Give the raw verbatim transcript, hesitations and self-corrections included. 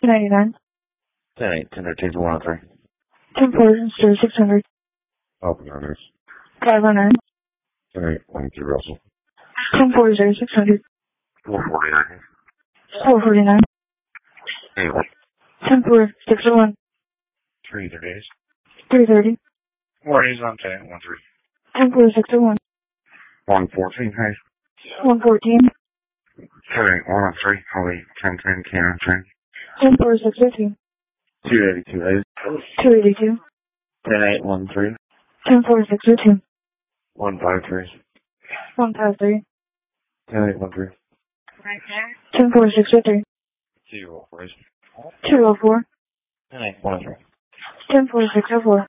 ninety-nine. ten eight, ten two, one oh three. ten four, zero six hundred. Open others. five oh nine. ten eight, one two Russell. ten four, zero six hundred. four forty-nine. four forty-nine. Anyway. ten four, six oh one. three thirty-eight. three thirty. Mornings on ten eight, one three. ten four, six oh one. one fourteen, hey. one fourteen. ten eight, one oh three. Holly, ten ten, Cannon ten. ten four, six fifty. two eighty-two, eight. two eighty-two. ten eight, one three. ten four, six oh two. one five three. one five three. ten eight, one three. ten four, six oh three. two oh four. two oh four. ten eight, one oh three. ten four, six oh four.